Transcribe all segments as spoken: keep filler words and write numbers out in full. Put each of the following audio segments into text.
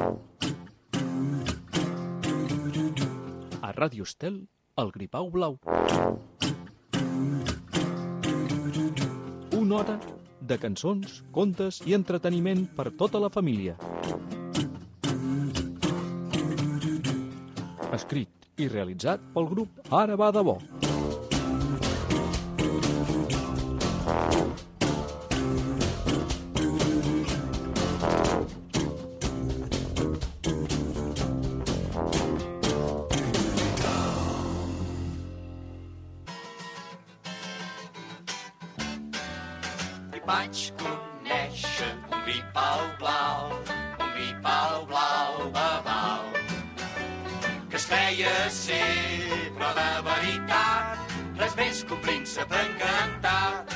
A Ràdio Estel, el Gripau Blau. Una hora de cançons, contes i entreteniment per tota la família. Escrit i realitzat pel grup Ara va de bo. Vaig conèixer un gripau blau, un gripau blau babau, que es feia ser, però de veritat, res més que un príncep encantat.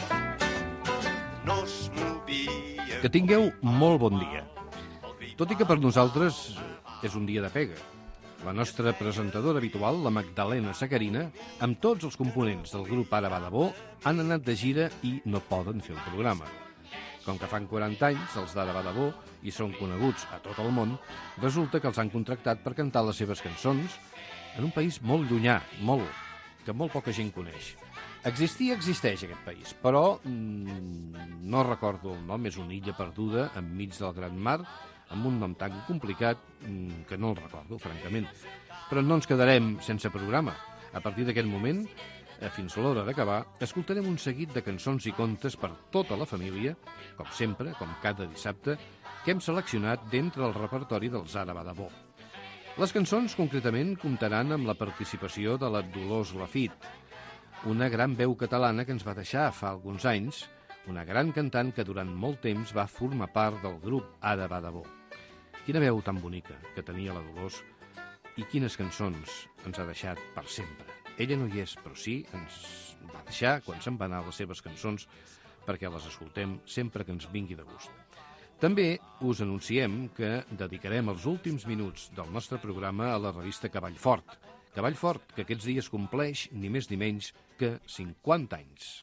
No es movia... Que tingueu molt bon dia. Tot i que per nosaltres és un dia de pega. La nostra presentadora habitual, la Magdalena Sacarina, amb tots els components del grup Ara va de bo, han anat de gira i no poden fer el programa. Com que fan quaranta anys, els d'Ara va de bo, i són coneguts a tot el món, resulta que els han contractat per cantar les seves cançons en un país molt llunyà, molt, que molt poca gent coneix. Existir existeix aquest país, però mmm, no recordo el nom, és una illa perduda enmig del gran mar, amb un nom tan complicat que no el recordo, francament. Però no ens quedarem sense programa. A partir d'aquest moment, fins a l'hora d'acabar, escoltarem un seguit de cançons i contes per tota la família, com sempre, com cada dissabte, que hem seleccionat d'entre el repertori dels Ara va de bo. Les cançons, concretament, comptaran amb la participació de la Dolors Lafit, una gran veu catalana que ens va deixar fa alguns anys, una gran cantant que durant molt temps va formar part del grup Ara va de bo. Quina veu tan bonica que tenia la Dolors i quines cançons ens ha deixat per sempre. Ella no hi és, però sí ens va deixar quan se'n van anar les seves cançons perquè les escoltem sempre que ens vingui de gust. També us anunciem que dedicarem els últims minuts del nostre programa a la revista Cavall Fort. Cavall Fort, que aquests dies compleix ni més ni menys que cinquanta anys.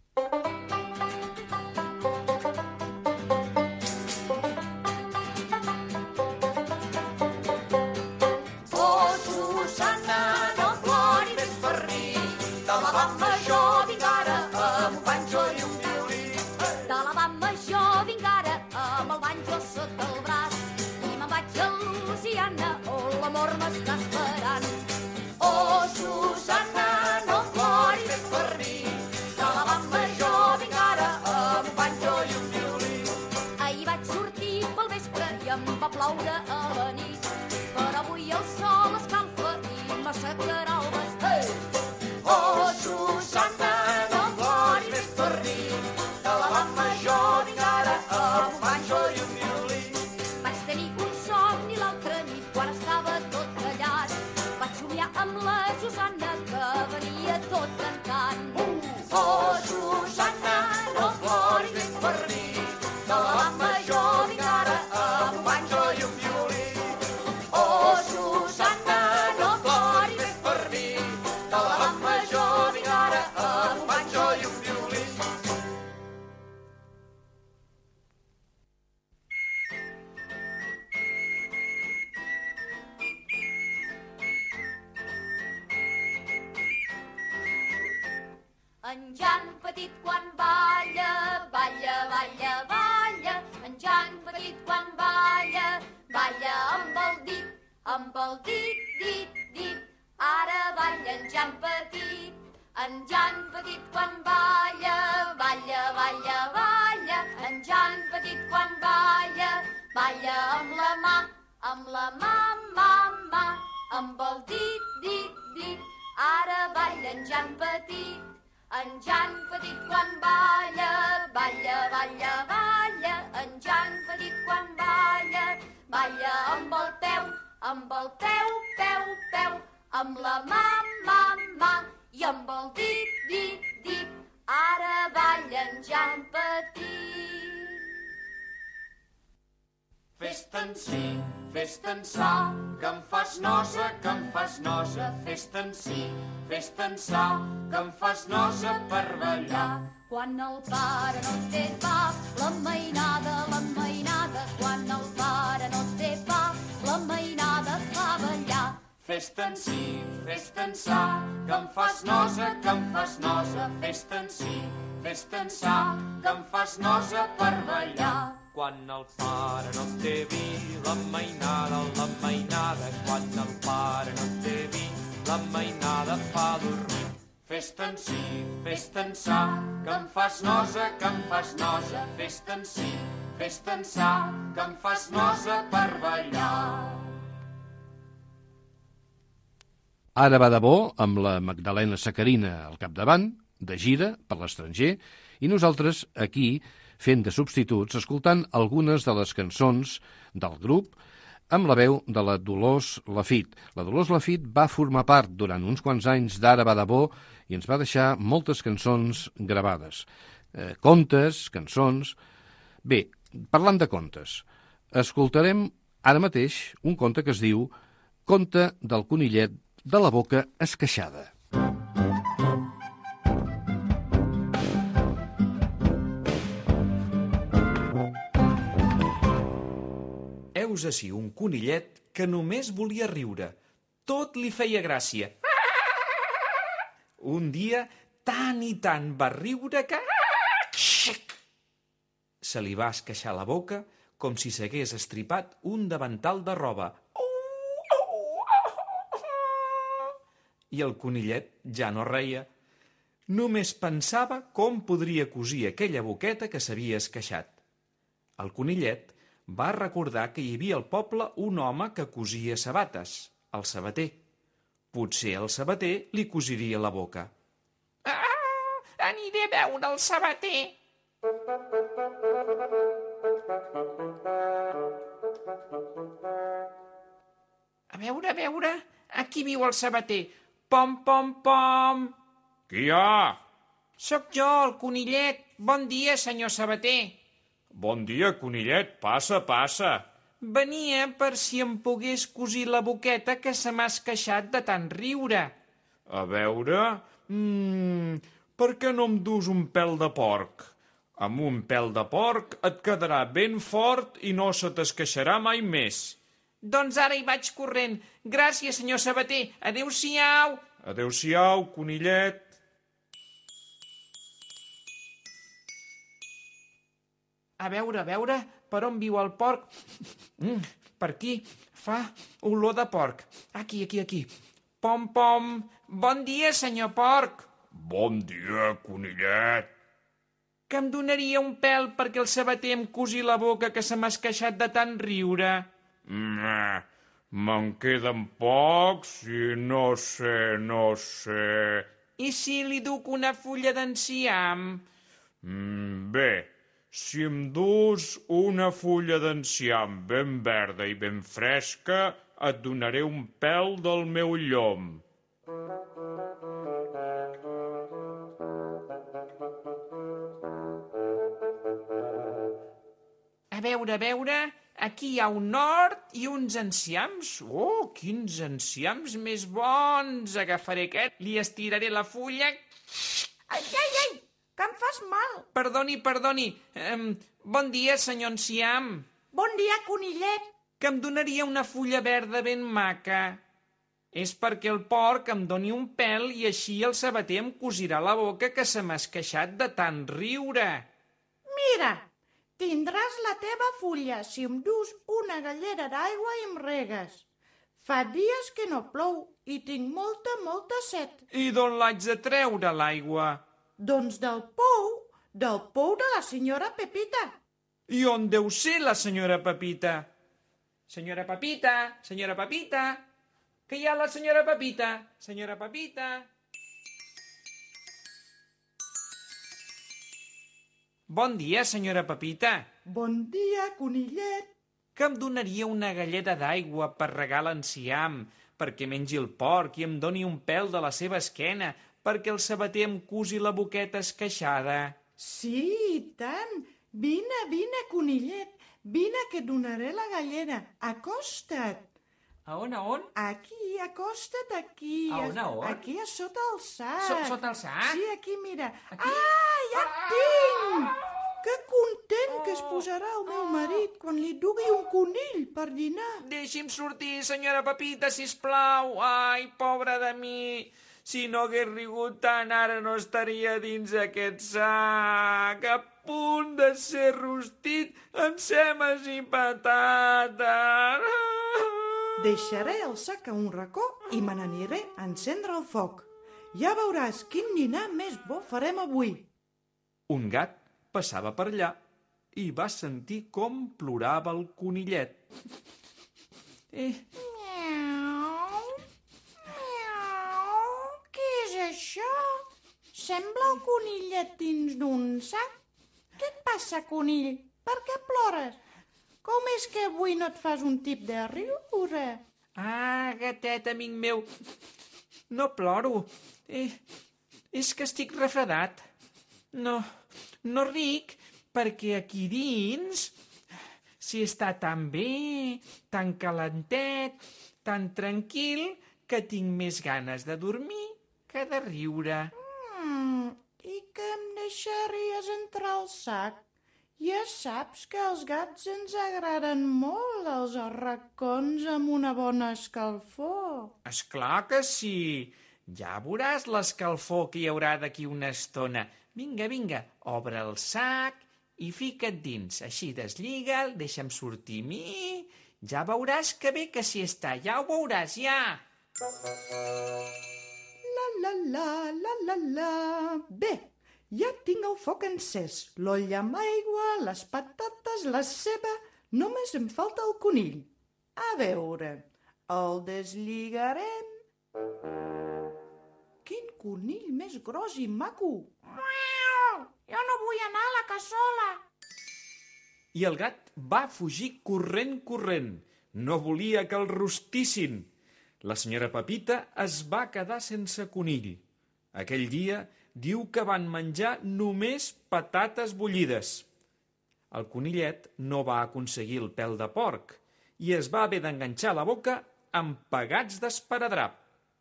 Ploure a la nit, però avui el sol escalfa i m'assecarà el vestit. Oh, Susana, no ploris més per mi, de la van major vinc ara amb un banjo i un violí. Vaig tenir un somni l'altra nit quan estava tot callat. Vaig somiar amb la Susana que venia tot cantant. Oh, Susana, no ploris més per mi, de la van major vinc ara amb un banjo. En Jan petit quan balla, balla, balla, balla. En Jan petit quan balla, balla amb el dit, amb el dit, dit, dit. Ara balla en Jan petit. En Jan petit quan balla, balla, balla, balla. En Jan petit quan balla, balla amb la mà, amb la mà, mà, mà. Amb el dit, dit, dit. Ara balla en Jan petit. En Jan petit quan balla, balla, balla, balla. En Jan petit quan balla, balla amb el peu, amb el peu, peu, peu. Amb la mà, mà, mà. I amb el dit, dit, dit. Ara balla en Jan petit. Fes-te en si, fes-te en sa, que em fas nosa, que em fas nosa. Fes-te en si, fes-te en sa, que em fas nosa per ballar. Quan el pare no té pa, la mainada, la mainada. Quan el pare no té pa, la mainada. Festa en si, festa en sa, que em fas nosa, que em fas nosa. Festa en si, festa en sa, que em fas nosa per ballar. Quan el pare no té vi, la mainada, la mainada. Quan el pare no té vi, la mainada fa dormir. Festa en si, festa en sa, que em fas nosa, que em fas nosa. Festa en si, festa en sa, que em fas nosa per ballar. Ara va de bo, amb la Magdalena Sacarina al capdavant, de gira per l'estranger, i nosaltres aquí fent de substituts, escoltant algunes de les cançons del grup amb la veu de la Dolors Lafit. La Dolors Lafit va formar part durant uns quants anys d'Ara va de bo i ens va deixar moltes cançons gravades. Eh, contes, cançons... Bé, parlant de contes, escoltarem ara mateix un conte que es diu Conte del conillet de la boca esqueixada. Heus ací un conillet que només volia riure. Tot li feia gràcia. Un dia, tant i tant va riure que... Se li va esqueixar la boca com si s'hagués estripat un davantal de roba. I el conillet ja no reia. Només pensava com podria cosir aquella boqueta que s'havia esqueixat. El conillet va recordar que hi havia al poble un home que cosia sabates, el sabater. Potser el sabater li cosiria la boca. Ah, aniré a veure el sabater. A veure, a veure, aquí viu el sabater. Pom, pom, pom. Qui hi ha? Soc jo, el conillet. Bon dia, senyor sabater. Bon dia, conillet. Passa, passa. Venia per si em pogués cosir la boqueta que se m'ha esqueixat de tant riure. A veure... Mm, per què no em dus un pèl de porc? Amb un pèl de porc et quedarà ben fort i no se t'esqueixarà mai més. Doncs ara hi vaig corrent. Gràcies, senyor sabater. Adéu-siau. Adéu-siau, conillet. A veure, a veure, per on viu el porc? Mm, per aquí. Fa olor de porc. Aquí, aquí, aquí. Pom, pom. Bon dia, senyor porc. Bon dia, conillet. Que em donaria un pèl perquè el sabater em cosi la boca que se m'ha esqueixat de tant riure. Mm, me'n queden pocs i no sé, no sé... I si li duc una fulla d'enciam? Mm, bé, si em dus una fulla d'enciam ben verda i ben fresca, et donaré un pèl del meu llom. A veure, a veure, aquí hi ha un hort i uns enciams. Oh, quins enciams més bons! Agafaré aquest, li estiraré la fulla... Ai, ai, ai, que em fas mal. Perdoni, perdoni. Um, bon dia, senyor enciam. Bon dia, conillet. Que em donaria una fulla verda ben maca. És perquè el porc em doni un pèl i així el sabater em cosirà la boca que se m'ha esqueixat de tant riure. Mira, tindràs la teva fulla si em dus una gallera d'aigua i em regues. Fa dies que no plou i tinc molta, molta set. I d'on l'haig de treure, l'aigua? Doncs del pou, del pou de la senyora Pepita. I on deu ser la senyora Pepita? Senyora Pepita, senyora Pepita, que hi ha la senyora Pepita? Senyora Pepita... Bon dia, senyora Pepita. Bon dia, conillet. Que em donaria una galleda d'aigua per regar l'enciam, perquè mengi el porc i em doni un pèl de la seva esquena, perquè el sabater em cusi la boqueta esqueixada. Sí, i tant. Vine, vine, conillet. Vine que et donaré la gallera. Acosta't. A on, a on? Aquí, acosta't aquí. A on, a on? Aquí, a sota el sac. So, sota el sac? Sí, aquí, mira. Aquí? Ah, ja et tinc! Que content que es posarà el meu marit quan li dugui un conill per dinar. Deixi'm sortir, senyora Pepita, sisplau. Ai, pobra de mi. Si no hagués rigut tant, ara no estaria dins aquest sac, a punt de ser rostit amb semes i patates. Deixaré el sac a un racó i me n'aniré a encendre el foc. Ja veuràs quin dinar més bo farem avui. Un gat passava per allà i va sentir com plorava el conillet. Eh, Miau, miau, què és això? Sembla el conillet dins d'un sac. Què et passa, conill? Per què plores? Com és que avui no et fas un tip de riure? ah, gatet, amic meu, no ploro. Eh, és que estic refredat. No, no ric, perquè aquí dins s'hi està tan bé, tan calentet, tan tranquil, que tinc més ganes de dormir que de riure. Mm, I que em deixaries entrar al sac? Ja saps que els gats ens agraden molt els arracons amb una bona escalfor. Esclar que sí. Ja veuràs l'escalfor que hi haurà d'aquí una estona. Vinga, vinga, obre el sac i fica't dins. Així deslliga'l, deixa'm sortir a mi. Ja veuràs que bé que s'hi està. Ja ho veuràs, ja. La, la, la, la, la, la. Bé, ja tinc el foc encès, l'oll amb aigua, les patates, la ceba. Només em falta el conill. A veure, el deslligarem. Quin conill més gros i maco! Miau! Jo no vull anar a la cassola! I el gat va fugir corrent, corrent. No volia que el rostissin. La senyora Pepita es va quedar sense conill. Aquell dia diu que van menjar només patates bullides. El conillet no va aconseguir el pèl de porc i es va haver d'enganxar la boca amb pegats d'esparadrap.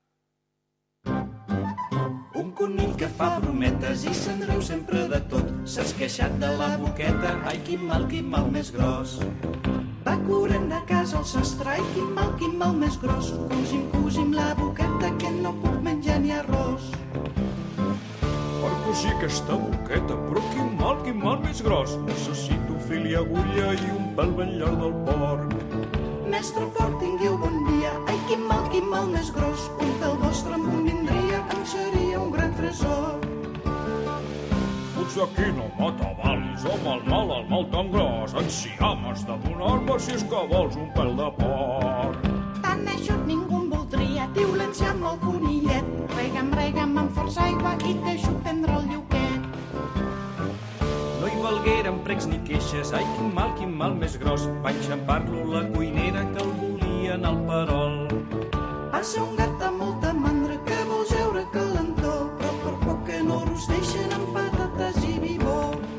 Un conill que fa brometes i se'n riu sempre de tot. S'has queixat de la boqueta, ai, quin mal, quin mal més gros. Va corrent de casa al sastre, i quin mal, quin mal més gros. Cusim, cusim la boqueta, que no puc menjar ni arròs. Per cosir aquesta boqueta, però quin mal, quin mal més gros. Necessito fil i agulla i un pèl ben llarg del porc. Mestre porc, tingueu bon dia, ai, quin mal, quin mal més gros. Un pèl vostre em convindria, em seria un gran tresor. Potser aquí no m'atabalis amb el mal, el mal tan gros. Enciames de donar-me si és que vols un pèl de porc. Tan eixut ningú em voldria, diu l'enciam el conillet. Rega'm, rega'm amb força aigua i t'aixuc prendre el lliuquet. No hi valgueren precs ni queixes, ai, quin mal, quin mal més gros. Va enxampar-lo la cuinera que el volien al perol. Passa un gat amb molta mandra que vol jeure calentor, però per poc que no rosteixen amb patates i vivó.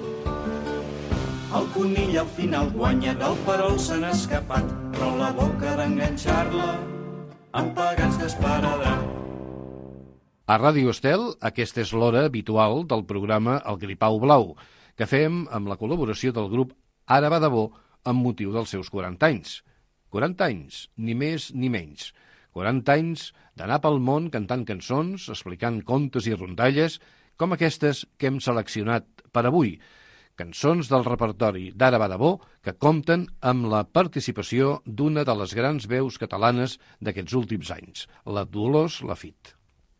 El conill al final guanya, del perol se n'ha escapat, però la boca d'enganxar-la amb pegats d'esparadrap. A Ràdio Estel, aquesta és l'hora habitual del programa El Gripau Blau, que fem amb la col·laboració del grup Ara va de bo amb motiu dels seus quaranta anys. quaranta anys, ni més ni menys. quaranta anys d'anar pel món cantant cançons, explicant contes i rondalles, com aquestes que hem seleccionat per avui. Cançons del repertori d'Ara va de bo que compten amb la participació d'una de les grans veus catalanes d'aquests últims anys, la Dolors Lafit.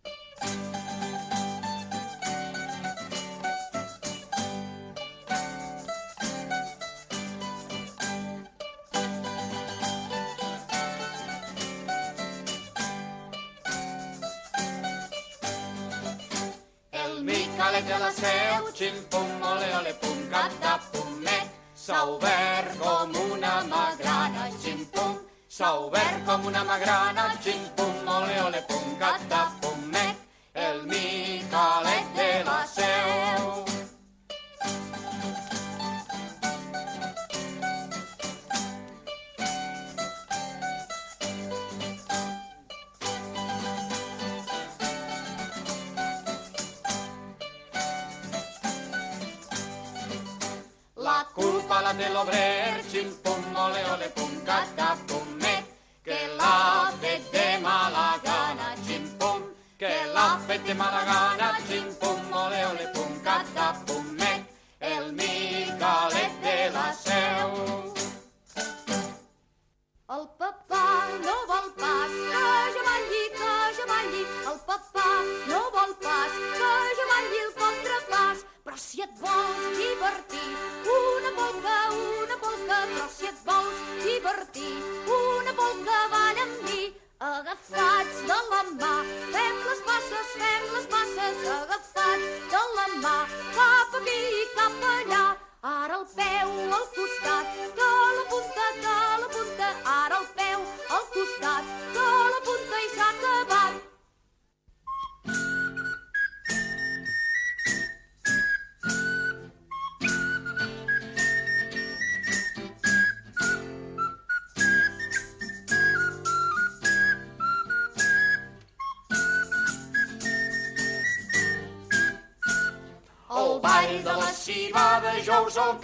Micalet de la Seu, xim-pum, ole, ole, pum, cap pumet. S'ha obert com una magrana, xim-pum. S'ha obert com una magrana, xim-pum, ole, ole, pum, cap pumet. El Micalet de la Seu. La culpa bala del obrero, chimpum, ole, ole, pum, catapumet, que l'ha fet de mala gana, chimpum, que l'ha fet de mala gana, chimpum, ole, ole, pum, catapumet, el Micalet de la Seu. El papà no vol pas que jo balli, que jo balli. El papà no vol pas que jo balli el contrapàs. Però si et vols divertir, una polca, una polca. Però si et vols divertir, una polca, balla amb mi. Agafats de la mà, fem les passes, fem les passes. Agafats de la mà, cap aquí i cap allà. Ara el peu al costat, que la punta, que la punta. Ara el peu al costat, que la punta i s'ha acabat. El ball de la civada jo us el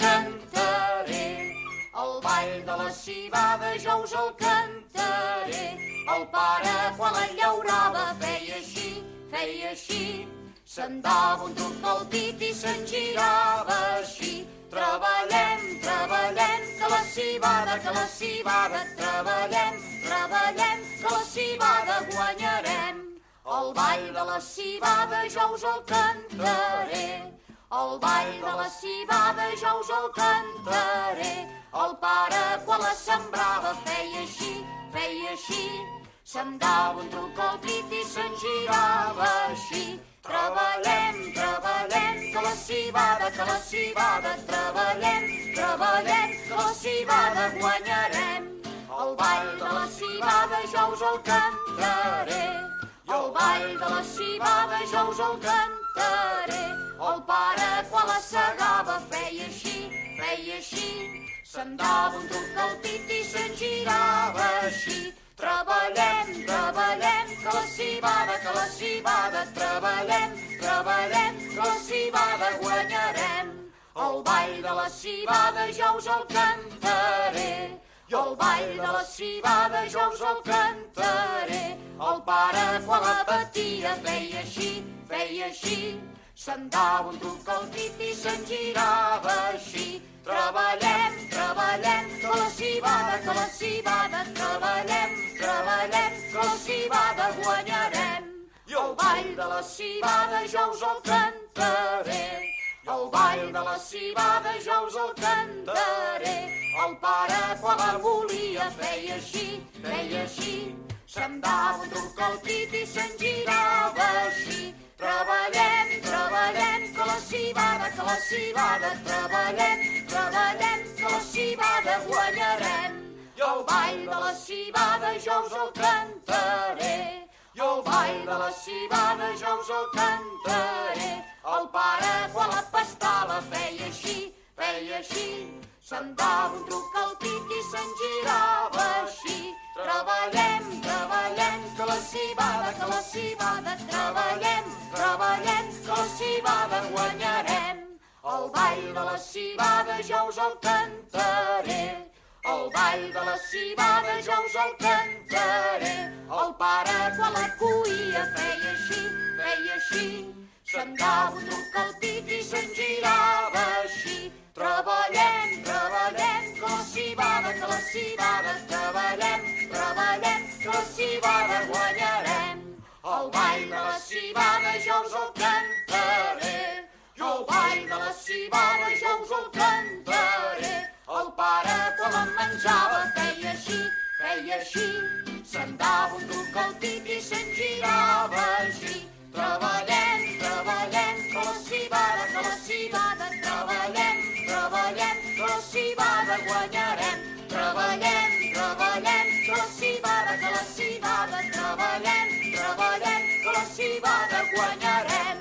cantaré. El ball de la civada jo us el cantaré. El pare quan la llaurava feia així, feia així. Se'n dava un truc al dit i se'n girava així. Treballem, treballem, que la civada, que la civada. Treballem, treballem, que la civada guanyarem. El ball de la civada jo us el cantaré. El ball de la civada jo us el cantaré. El pare quan la sembrava feia així, feia així. Se'n dava un truc al dit i se'n girava així. Treballem, treballem, que la civada, que la civada. Treballem, treballem, que la civada guanyarem. El ball de la civada jo us el cantaré. El ball de la civada jo us el cantaré. El pare quan la segava feia així, feia així. Se'n dava un truc al dit i se'n girava així. Treballem, treballem, que la civada, que la civada. Treballem, treballem, que la civada guanyarem. El ball de la civada jo us el cantaré. El ball de la civada jo us el cantaré. El pare quan la patia feia així, feia així. Se'n dava un truc al dit i se'n girava així. Treballem, treballem, que la civada, que la civada. Treballem, treballem, que la civada guanyarem. I el ball de la civada jo us el cantaré. El ball de la civada jo us el cantaré. El pare quan la volia feia així, feia així. Se'n dava un truc al dit i se'n girava així. Treballem, treballem, que la civada, que la civada. Treballem, treballem, que la civada guanyarem. I el ball de la civada jo us el cantaré. I el ball de la civada jo us el cantaré. El pare quan la pastala feia així, feia així. Se'n dava un truc al dit i se'n girava així. Treballem, treballem, que la civada, que la civada. Treballem, treballem, que la civada guanyarem. El ball de la civada jo us el cantaré. El ball de la civada jo us el cantaré. El pare quan la cuia feia així, feia així. Se'n dava un truc al dit i se'n girava així. Treballem, treballem, que la civada, que la civada. Treballem, treballem, que la civada guanyarem. El ball de la civada jo us el cantaré. Jo el ball de la civada jo us el cantaré. El pare quan la menjava feia així, feia així. Se'n dava un truc al dit i se'n girava així. Treballem, treballem, que la civada, que la civada. Treballem, treballem, que la civada guanyarem. Treballem, treballem, que la civada, que la civada. Treballem, treballem, que la civada guanyarem.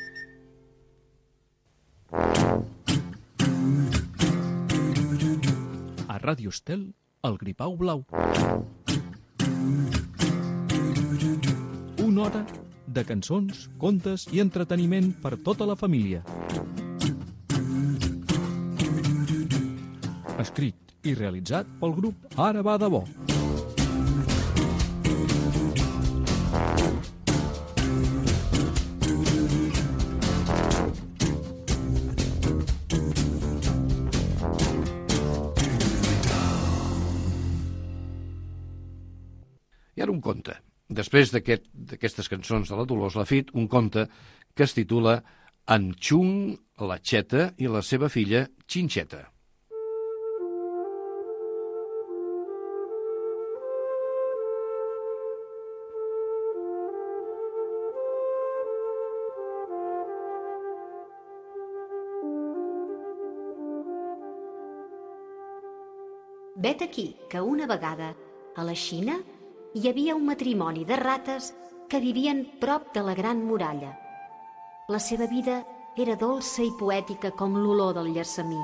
A Ràdio Estel, el Gripau Blau. Una hora de cançons, contes i entreteniment per tota la família. escrit i realitzat pel grup Ara va de bo. I ara un conte. Després d'aquestes aquest, cançons de la Dolors Lafit, un conte que es titula En Chung, la Xeta i la seva filla Xinxeta. Vet aquí que una vegada, a la Xina, hi havia un matrimoni de rates que vivien prop de la Gran Muralla. La seva vida era dolça i poètica com l'olor del llessamí.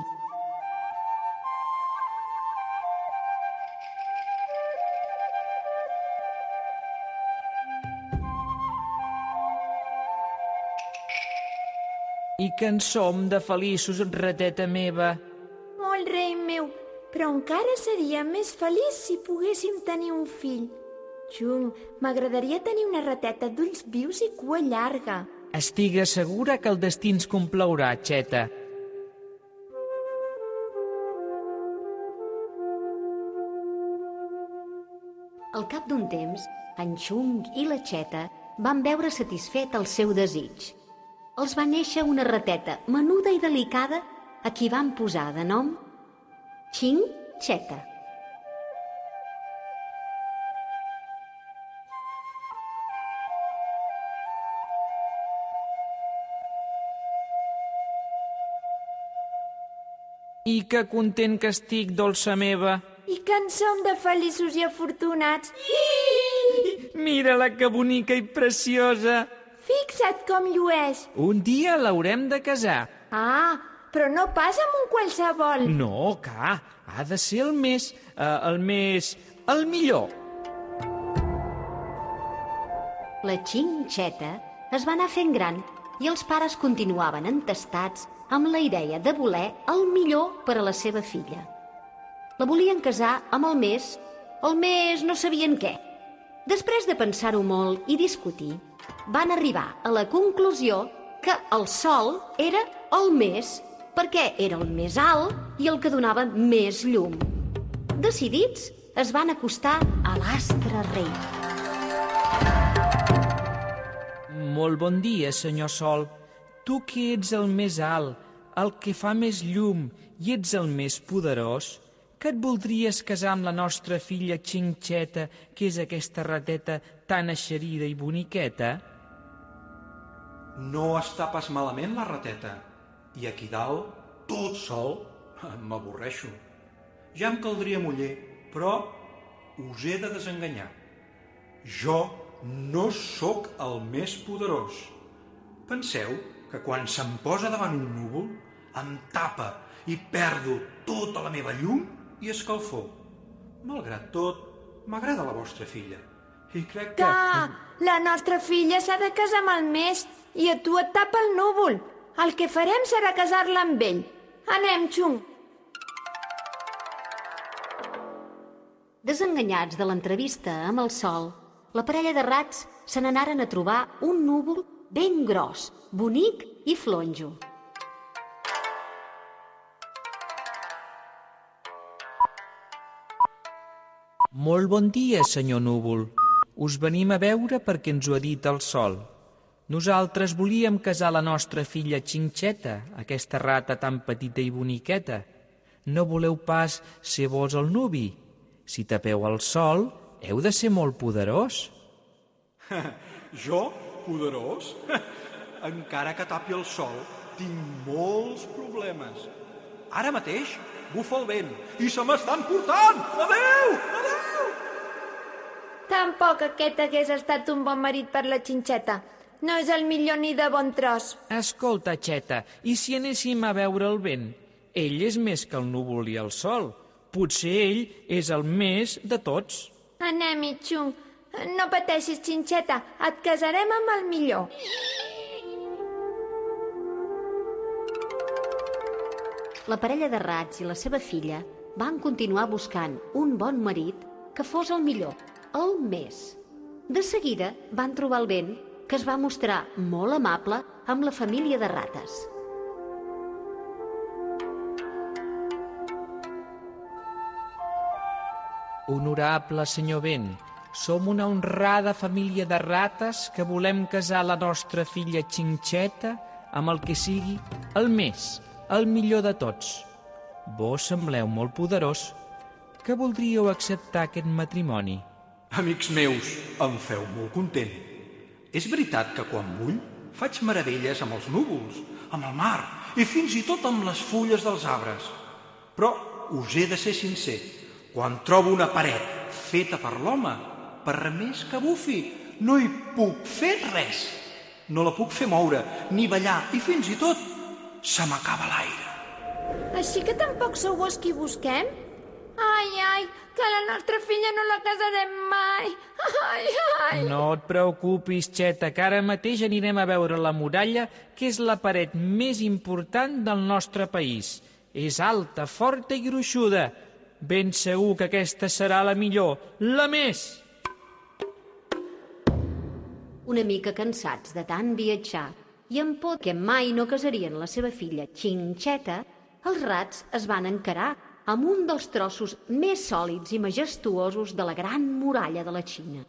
I que en som de feliços, rateta meva. Molt, rei meu, però encara seria més feliç si poguéssim tenir un fill. Chung, m'agradaria tenir una rateta d'ulls vius i cua llarga. Estigues segura que el destí ens complaurà, Xeta. Al cap d'un temps, en Chung i la Xeta van veure satisfet el seu desig. Els va néixer una rateta menuda i delicada a qui van posar de nom Xinxeta. I que content que estic, dolça meva. I que en som de feliços i afortunats. Mira-la, que bonica i preciosa. Fixa't com llueix. Un dia l'haurem de casar. Ah, però no pas amb un qualsevol. No, que ha de ser el més... Uh, el més... el millor. La Xinxeta es va anar fent gran i els pares continuaven entestats amb la idea de voler el millor per a la seva filla. La volien casar amb el més, el més no sabien què. Després de pensar-ho molt i discutir, van arribar a la conclusió que el sol era el més, perquè era el més alt i el que donava més llum. Decidits, es van acostar a l'astre rei. Molt bon dia, senyor Sol. Tu que ets el més alt, el que fa més llum i ets el més poderós, que et voldries casar amb la nostra filla Xinxeta, que és aquesta rateta tan eixerida i boniqueta? No està pas malament la rateta. I aquí dalt, tot sol, m'avorreixo. Ja em caldria muller, però us he de desenganyar. Jo no sóc el més poderós. Penseu que quan se'm posa davant un núvol, em tapa i perdo tota la meva llum i escalfor. Malgrat tot, m'agrada la vostra filla. I crec que... Que la nostra filla s'ha de casar amb el més i a tu et tapa el núvol. El que farem serà casar-la amb ell. Anem, Chung. Desenganyats de l'entrevista amb el sol, la parella de rats se n'anaren a trobar un núvol ben gros, bonic i flonjo. Molt bon dia, senyor núvol. Us venim a veure perquè ens ho ha dit el sol. Nosaltres volíem casar la nostra filla Xinxeta, aquesta rata tan petita i boniqueta. No voleu pas ser vos el nuvi? Si tapeu el sol, heu de ser molt poderós. Jo? Poderós? Encara que tapi el sol, tinc molts problemes. Ara mateix bufa el vent i se m'estan portant! Adéu! Adéu! Tampoc aquest hagués estat un bon marit per la Xinxeta. No és el millor ni de bon tros. Escolta, Xeta, i si anéssim a veure el vent? Ell és més que el núvol i el sol. Potser ell és el més de tots. Anem-hi, Chung. No pateixis, Xinxeta. Et casarem amb el millor. La parella de rats i la seva filla van continuar buscant un bon marit que fos el millor, el més. De seguida van trobar el vent, que es va mostrar molt amable amb la família de rates. Honorable senyor vent, som una honrada família de rates que volem casar la nostra filla Xinxeta amb el que sigui el més, el millor de tots. Vos sembleu molt poderós. Que voldríeu acceptar aquest matrimoni? Amics meus, em feu molt content. És veritat que quan vull faig meravelles amb els núvols, amb el mar i fins i tot amb les fulles dels arbres. Però us he de ser sincer, quan trobo una paret feta per l'home, per més que bufi, no hi puc fer res. No la puc fer moure, ni ballar, i fins i tot se m'acaba l'aire. Així que tampoc sou vos qui busquem? Ai, ai, que la nostra filla no la casarem mai. Ai, ai. No et preocupis, Xeta, que ara mateix anirem a veure la muralla, que és la paret més important del nostre país. És alta, forta i gruixuda. Ben segur que aquesta serà la millor, la més. Una mica cansats de tant viatjar i amb por que mai no casarien la seva filla Xinxeta, els rats es van encarar amb un dels trossos més sòlids i majestuosos de la gran muralla de la Xina.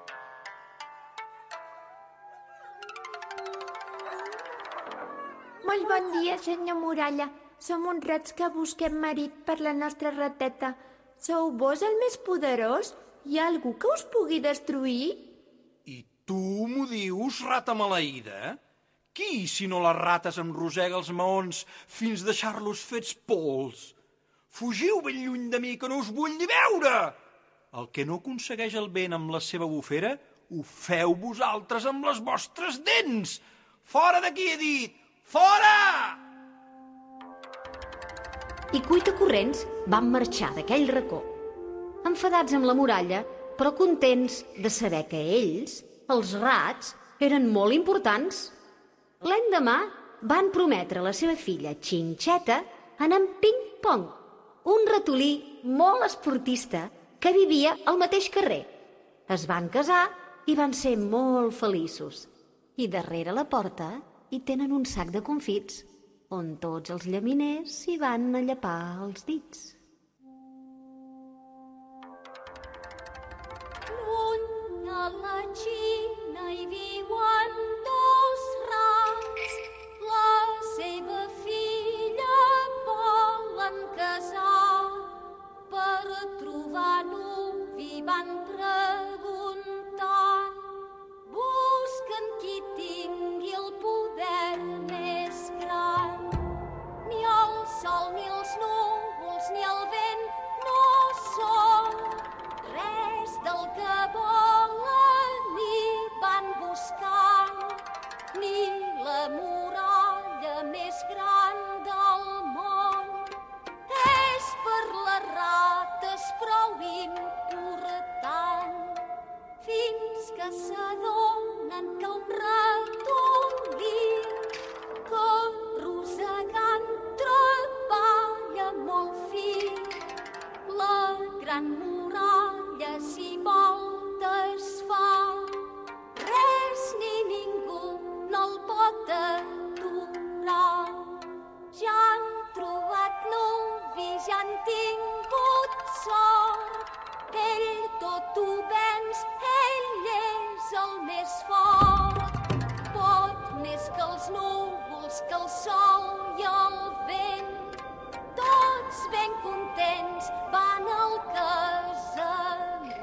Molt bon dia, senyor Muralla. Som uns rats que busquem marit per la nostra rateta. Sou vos el més poderós? Hi ha algú que us pugui destruir? I tu m'ho dius, rata maleïda? Qui, si no les rates, em rosega els maons fins deixar-los fets pols? Fugiu ben lluny de mi, que no us vull ni veure! El que no aconsegueix el vent amb la seva bufera, ho feu vosaltres amb les vostres dents! Fora d'aquí, he dit! Fora! I cuitacorrents van marxar d'aquell racó, enfadats amb la muralla, però contents de saber que ells, els rats, eren molt importants. L'endemà van prometre a la seva filla Xinxeta anar amb ping-pong, un ratolí molt esportista que vivia al mateix carrer. Es van casar i van ser molt feliços. I darrere la porta hi tenen un sac de confits, on tots els llaminers s'hi van a llepar els dits. Lluny a la Xina hi viuen dos rats, la seva filla volen casar. Per trobar nuvi van preguntant, busquen qui tingui el poder més gran. Ni el sol, ni els núvols, ni el vent no són res del que volen ni van buscant, ni la muralla més gran del món. És per les rates prou important, fins que s'adonen que un ratolí que rosegant treballa molt fi. La gran muralla si voltes fa, res ni ningú no el pot aturar. Ja han trobat nuvi, ja han tingut sort, ell tot ho venç, ell és el més fort. Pot més que els núvols, que el sol i el vent, tots ben contents van al casament.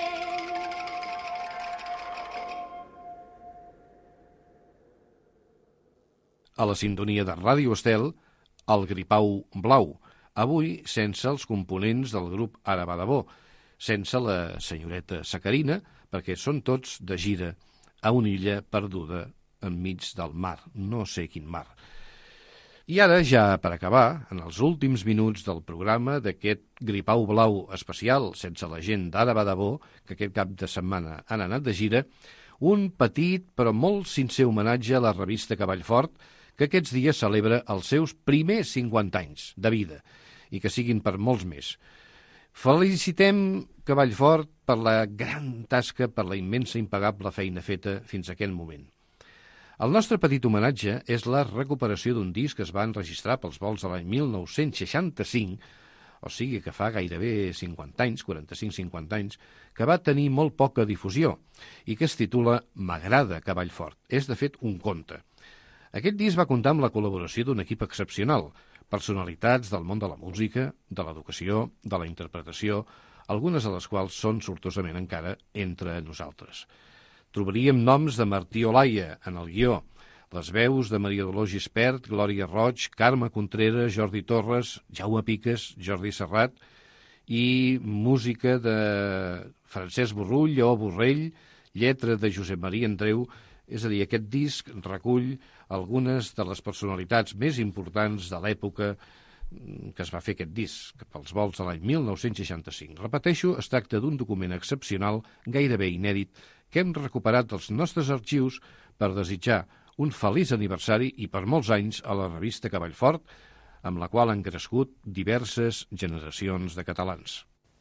A la sintonia de Ràdio Estel, el Gripau Blau, avui sense els components del grup Ara va de bo, sense la senyoreta Sacarina, perquè són tots de gira a una illa perduda enmig del mar, no sé quin mar. I ara, ja per acabar, en els últims minuts del programa d'aquest Gripau Blau especial, sense la gent d'Ara va de bo, que aquest cap de setmana han anat de gira, un petit però molt sincer homenatge a la revista Cavall Fort, que aquests dies celebra els seus primers cinquanta anys de vida. i que siguin per molts més. Felicitem Cavallfort per la gran tasca, per la immensa impagable feina feta fins a aquest moment. El nostre petit homenatge és la recuperació d'un disc que es va enregistrar pels vols de l'any mil nou-cents seixanta-cinc, o sigui que fa gairebé cinquanta anys, quaranta-cinc cinquanta anys, que va tenir molt poca difusió i que es titula M'agrada Cavallfort. És, de fet, un conte. Aquest disc va comptar amb la col·laboració d'un equip excepcional, personalitats del món de la música, de l'educació, de la interpretació, algunes de les quals són sortosament encara entre nosaltres. Trobaríem noms de Martí Olaia en el guió, les veus de Maria Dolors Gispert, Glòria Roig, Carme Contreras, Jordi Torres, Jaume Piques, Jordi Serrat i música de Francesc Borrull, Lleó Borrell, lletra de Josep Maria Andreu. És a dir, aquest disc recull algunes de les personalitats més importants de l'època que es va fer aquest disc, pels vols de l'any mil nou-cents seixanta-cinc. Repeteixo, es tracta d'un document excepcional, gairebé inèdit, que hem recuperat dels nostres arxius per desitjar un feliç aniversari i per molts anys a la revista Cavallfort, amb la qual han crescut diverses generacions de catalans.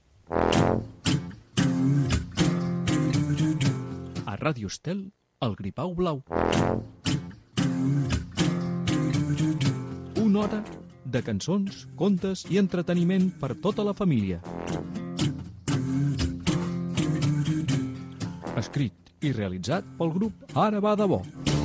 A Ràdio Estel, el Gripau Blau. Una hora de cançons, contes i entreteniment per tota la família. Escrit i realitzat pel grup Ara va de bo.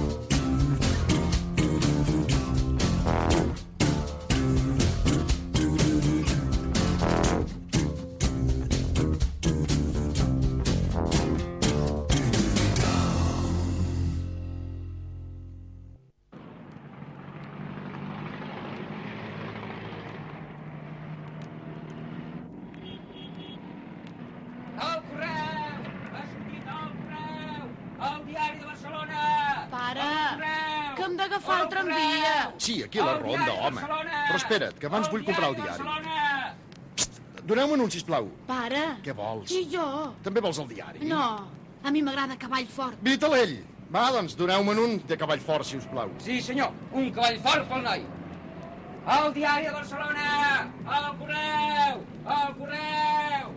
Sí, aquí a la ronda, home. Però espera't, que abans vull comprar el diari. Psst, doneu-me'n un, sisplau. Pare. Què vols? I jo? També vols el diari? No, a mi m'agrada Cavallfort. Vitalell! Va, doncs, doneu-me'n un de Cavallfort, si us plau. Sí, senyor, un Cavallfort pel noi. El diari de Barcelona! El correu! El correu!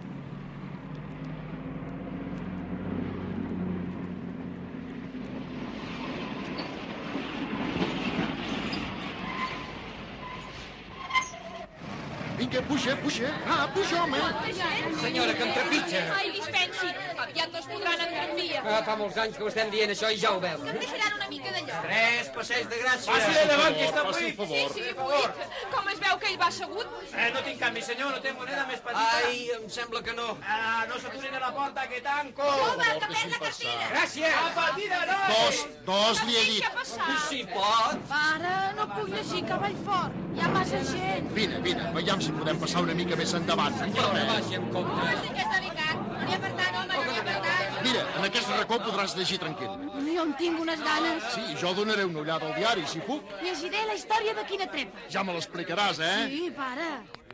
Vinga, puja, puja. Ah, puja, home. Senyora, que em trepitja. Ai, dispensi, aviat no es podran en tramvia. Ah, fa molts anys que ho estem dient, això, i ja ho veu. Que em deixaran una mica d'allò. Tres passeig de gràcia. Passi de davant, que està Passi, buit. per favor. Sí, sí, buit. Com es veu que ell va assegut? Eh, no tinc canvi, senyor, no té moneda més petita. Ai, em sembla que no. Ah, no s'aturin a la porta, que tanco. Home, que pren la cartera. Gràcies. A partida, no! Dos, dos li he dit. Deixa passar. Si pot. Pare, no puc llegir Cavallfort. Hi ha massa gent. Vine, vine, veiem si podem passar una mica més endavant. Senyora, vagi amb compte. Sí que és delicat. No n'hi ha per tant, home, no n'hi ha per tant. Mira, en aquest racó podràs llegir tranquil. Jo en tinc unes ganes. Sí, jo donaré una ullada al diari, si puc. Llegiré la història de Quina Trepa. Ja me l'explicaràs, eh? Sí, pare.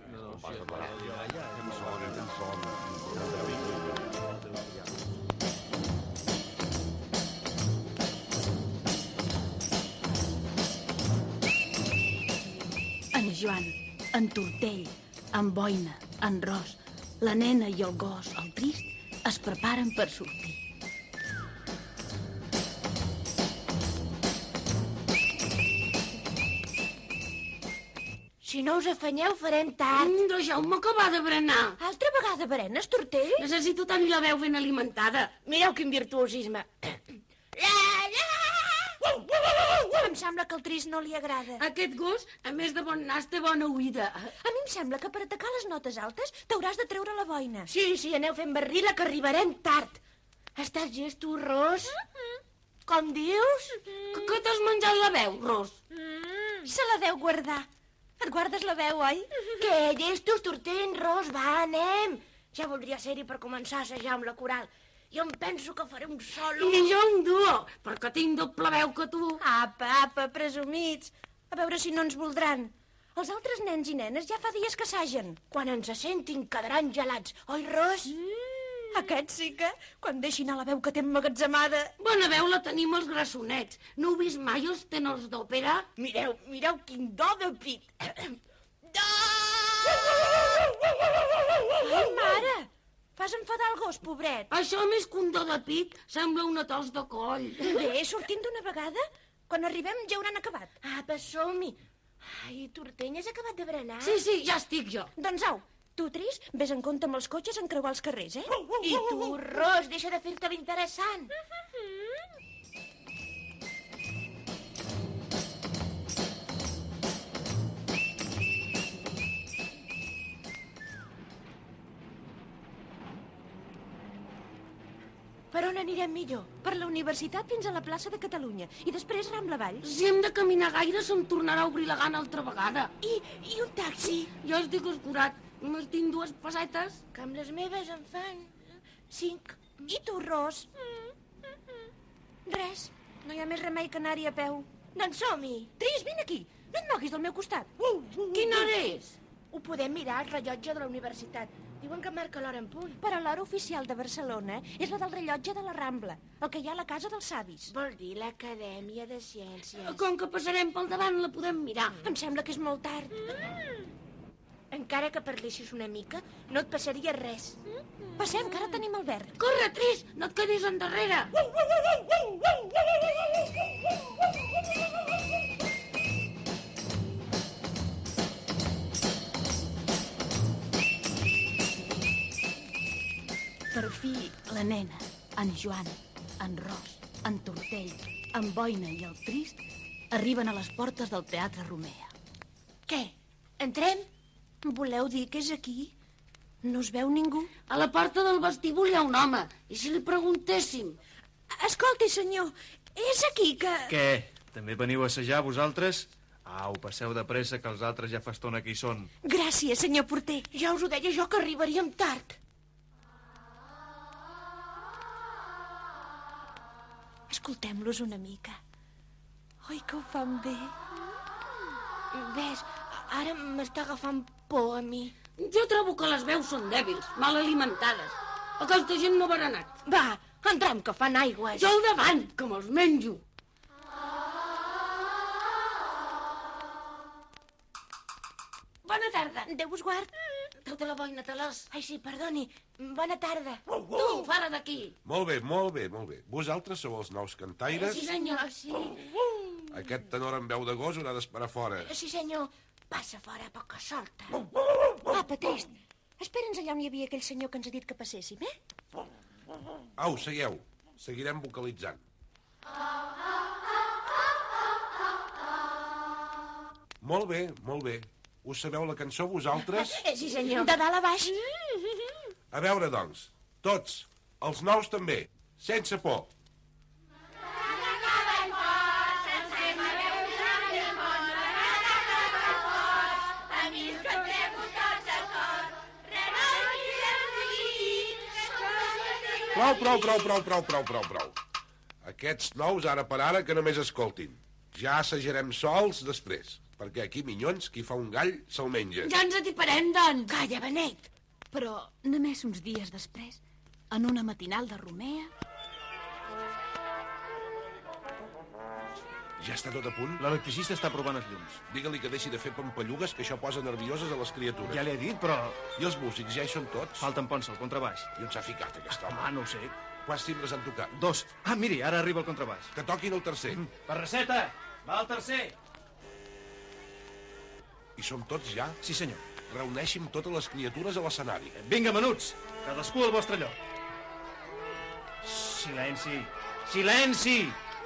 En Joan, en Tortell, en Boina, en Ros, la nena i el gos, el Trist, es preparen per sortir. Si no us afanyeu, farem tard. Mm, Deixeu-me acabar de berenar. Altra vegada berenes, Tortell? Necessito tenir la veu ben alimentada. Mireu quin virtuosisme. La, la! Em sembla que el Trist no li agrada. Aquest gos, a més de bon nas, té bona oïda. A mi em sembla que per atacar les notes altes t'hauràs de treure la boina. Sí, sí, aneu fent barrila, que arribarem tard. Estàs llest, tu, Ros? Com dius? Que, que t'has menjat la veu, Ros? Se la deu guardar. Et guardes la veu, oi? Què, llestos, Tortell, Ros, va, anem. Ja voldria ser-hi per començar a assajar amb la coral. Jo em penso que faré un solo. I jo un duo, perquè tinc doble veu que tu. Apa, apa, presumits. A veure si no ens voldran. Els altres nens i nenes ja fa dies que assagen. Quan ens sentin quedaran gelats, oi, Ros? Mm. Aquests sí que, quan deixin a la veu que té emmagatzemada... Bona veu la tenim els grassonets. No heu vist mai els tenors d'òpera? Mireu, mireu quin do de pit. Do! Ai, mare! Fas enfadar el gos, pobret. Això més que un do de pit sembla una tos de coll. Bé, sortint d'una vegada, quan arribem ja hauran acabat. Apa, som-hi. Ai, Tortell, has acabat de berenar? Sí, sí, ja estic jo. Doncs au, tu, Tris, vés en compte amb els cotxes en creuar els carrers, eh? I tu, Ros, deixa de fer-te l'interessant. Per on anirem millor? Per la universitat fins a la plaça de Catalunya i després Rambla Vall. Si hem de caminar gaire se'm tornarà a obrir la gana altra vegada. I, i un taxi? Jo estic escurat. Només tinc dues pessetes. Que amb les meves en fan cinc. I tu, Ros? Res. No hi ha més remei que anar-hi a peu. Doncs som-hi. Tris, vine aquí. No et moguis del meu costat. Quina hora és? Ho podem mirar al rellotge de la universitat. Diuen que marca l'hora en punt. Però l'hora oficial de Barcelona és la del rellotge de la Rambla, el que hi ha a la casa dels savis. Vol dir l'Acadèmia de Ciències. Com que passarem pel davant la podem mirar. Em sembla que és molt tard. Mm. Encara que parlessis una mica, no et passaria res. Passem, que ara tenim el verd. Corre, Tris, no et quedis endarrere. Per fi, la nena, en Joan, en Ros, en Tortell, en Boina i el Trist arriben a les portes del Teatre Romea. Què? Entrem? Voleu dir que és aquí? No es veu ningú? A la porta del vestíbul hi ha un home. I si li preguntéssim? Escolti, senyor, és aquí que... Què? També veniu a assajar, vosaltres? Au, passeu de pressa, que els altres ja fa estona que hi són. Gràcies, senyor porter. Ja us ho deia jo, que arribaríem tard. Escoltem-los una mica. Oi, que ho fan bé. Ves, ara m'està agafant por a mi. Jo trobo que les veus són dèbils, mal alimentades. Aquesta gent no haurà anat. Va, entrem, que fan aigües. Jo al davant, que me'ls menjo. Bona tarda. Déu us guard. Tota la boina, talòs. Ai, sí, perdoni. Bona tarda. Uh, uh. Tu, fora d'aquí. Molt bé, molt bé, molt bé. Vosaltres sou els nous cantaires? Sí, senyor, sí. Aquest tenor amb veu de gos haurà d'esperar fora. Sí, senyor. Passa fora, poca solta. Apa, Trist. Espera'ns allà on hi havia aquell senyor que ens ha dit que passéssim, eh? Au, seguiu. Seguirem vocalitzant. Molt bé, molt bé. Us sabeu la cançó, vosaltres? Sí, senyor. De dalt a baix. A veure, doncs, tots, els nous també, sense por. Prou, prou, prou, prou, prou, prou, prou, prou. Aquests nous, ara per ara, que només escoltin. Ja assajarem sols després, perquè aquí, minyons, qui fa un gall se'l menja. Ja ens atiparem, doncs. Calla, Benet. Però només uns dies després, en una matinal de Romea... Ja està tot a punt? L'electricista està provant els llums. Digue-li que deixi de fer pampallugues, que això posa nervioses a les criatures. Ja li he dit, però... I els músics ja hi són tots? Falten ponts al contrabaix. I on s'ha ficat, aquest home? Ah, no ho sé. Quants timbres han tocat? Dos. Ah, miri, ara arriba el contrabaix. Que toquin el tercer. Mm. Per receta, va el tercer. I som tots ja? Sí, senyor. Reuneixin totes les criatures a l'escenari. Vinga, menuts, cadascú al vostre lloc. Silenci, silenci!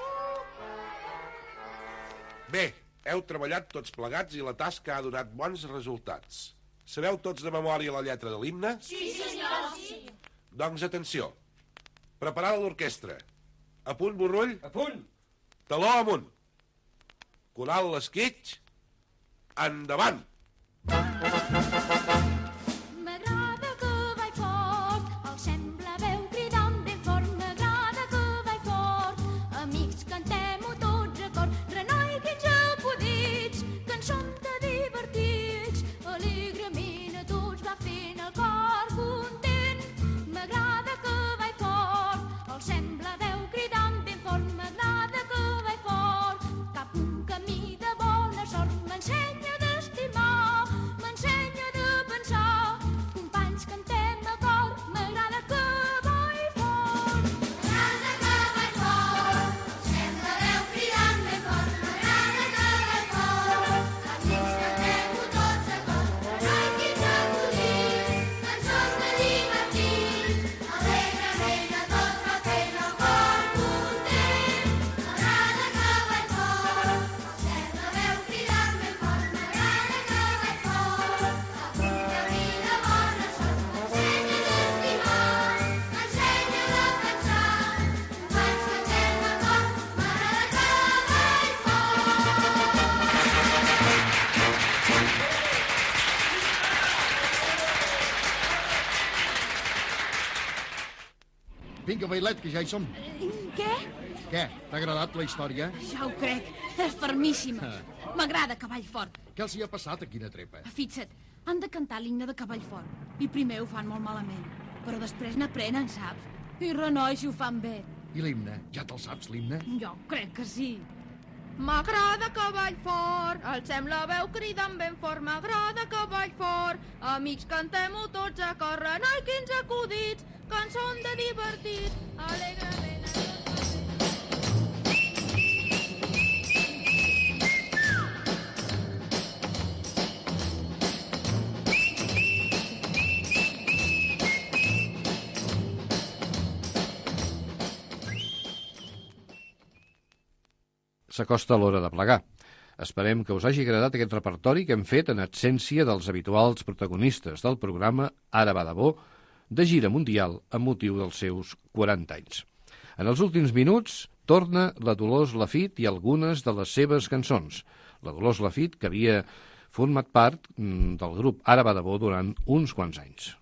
Bé, heu treballat tots plegats i la tasca ha donat bons resultats. Sabeu tots de memòria la lletra de l'himne? Sí, senyor. Sí. Doncs atenció. Preparada l'orquestra. A punt, Borrull? A punt. Taló amunt. Coral l'Esquitx. Endavant! M'agrada que vaig fort, el sembla veu cridant ben fort. M'agrada que vaig fort, amics cantem-ho tots a cor. Renoi dins acudits, cançons de divertits, alegrement a tots va fent el cor content. M'agrada que vaig fort, el sembla veu cridant ben fort. M'agrada que vaig fort, cap un camí de bona sort m'ensenya d'estimar, m'ensenya bailet, que ja hi som. Què? Què? T'ha agradat la història? Ja ho crec. És fermíssima. M'agrada Cavallfort. Què els hi ha passat a quina trepa? Fixa't, han de cantar l'himne de Cavallfort. I primer ho fan molt malament. Però després n'aprenen, saps? I renoi si ho fan bé. I l'himne? Ja te'l saps, l'himne? Jo crec que sí. M'agrada Cavallfort, alcem la veu cridant ben fort. M'agrada Cavallfort, amics cantem-ho tots a córrer. Ai, quins acudits, cançons de divertit, alegrament. S'acosta l'hora de plegar. Esperem que us hagi agradat aquest repertori que hem fet en absència dels habituals protagonistes del programa Ara va de bo, de gira mundial amb motiu dels seus quaranta anys. En els últims minuts torna la Dolors Lafitte i algunes de les seves cançons. La Dolors Lafitte, que havia format part del grup Ara va de bo durant uns quants anys.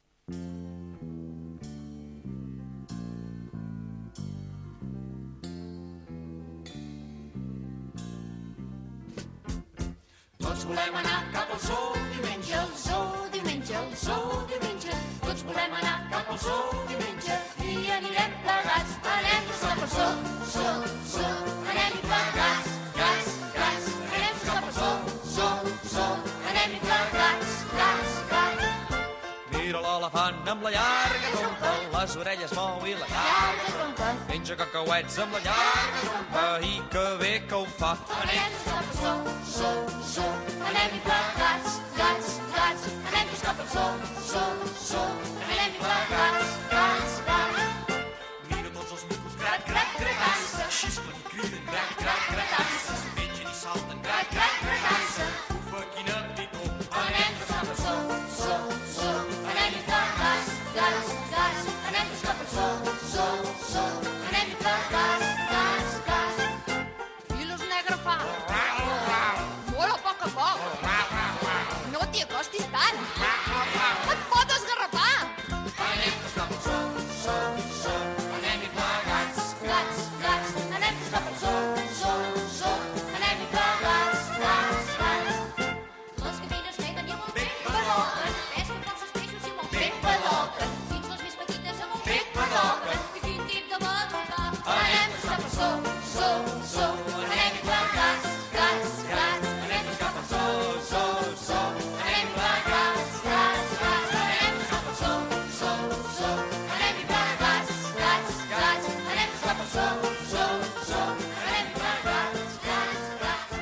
Tots volem anar cap al sol, diumenge, el sol, diumenge, el sol, diumenge. Tots volem anar cap al sol, diumenge, i anirem plegats. Anem cap al sol, sol, sol, anem-hi plegats, gats, gats. Anem cap al sol, sol, sol, anem-hi plegats, gats, gats. Mira l'elefant amb la llarga trompa, les orelles mou i la llarga trompa. Menja cacauets amb la llarga trompa i que bé que ho fa. Anem cap al sol, sol, sol, anem-hi plegats, gats, gats. Anem cap al sol, sol, sol, anem-hi plegats, gats, gats. Mira tots els micos, crac, crac, cracassa, xisclen i criden, crac, crac, cracassa. Mengen i salten, crac, crac, cracassa. Ufa, quina aptitud. Anem cap al sol, sol, sol, anem-hi plegats, gats, gats. Anem cap al sol, sol, sol, anem-hi plegats, gats, gats. I los negre fa molt a poc a poc. No t'hi acostis tant. Et pot esgarrapar. Anem cap al sol, sol, sol, anem-hi plegats, gats, gats. Anem cap al sol, sol, sol, anem-hi plegats, gats, gats. Les gavines neden i amb un bec pedoguen, pesquen com els peixos i amb un bec pedoguen, fins les més petites amb un bec pedoguen. I quin tip de badallar. Anem cap al sol, sol, sol, anem-hi plegats, gats, gats. Anem cap al sol, sol, sol, anem-hi plegats, gats, gats. Anem cap al sol, sol, sol, anem-hi plegats, gats, gats. Anem cap al sol, sol, sol, anem-hi plegats, gats, gats.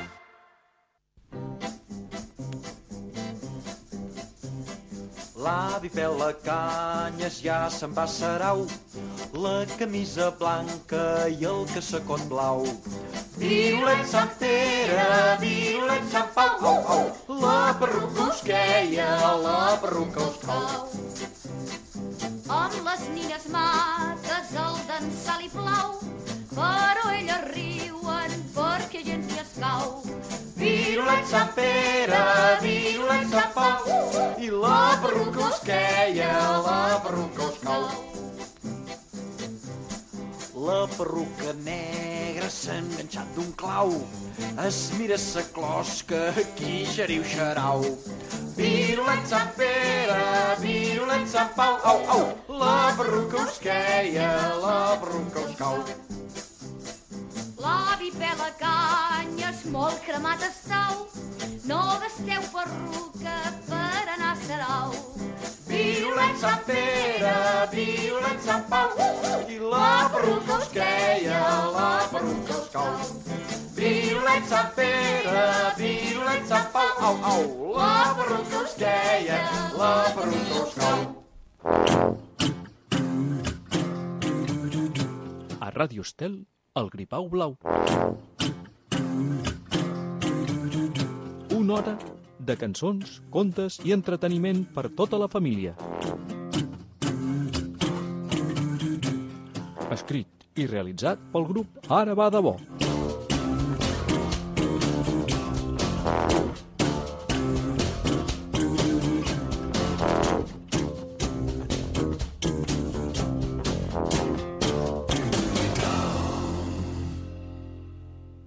L'avi pela canyes ja se'n va a Sarau, la camisa blanca i el cassacot blau. Violet Sant Pere, violet Sant Pau, au, au. La perruca us queia, la perruca us cau. Amb les nines mates el dansar li plau, però elles riuen perquè gens hi escau. Violet Sant Pere, violet Sant Pau, i la perruca us queia, la perruca us cau. La perruca negra s'ha enganxat d'un clau, es mira sa closca, aquí xeriu xerau. Violet Sant Pere, violet Sant Pau, au, au. La perruca us queia, la perruca us cau. L'avi pela canyes, molt cremat estau, no gasteu perruca per anar a Sarau. Violet Sant Pere, violet Sant Pau, i la perruca us queia, la perruca us cau. Violet Sant Pere, violet Sant Pau, au, au. La perruca us queia, la perruca us cau. A Ràdio Estel, el Gripau Blau. Una hora de cançons, contes i entreteniment per tota la família. Escrit i realitzat pel grup Ara va de bo.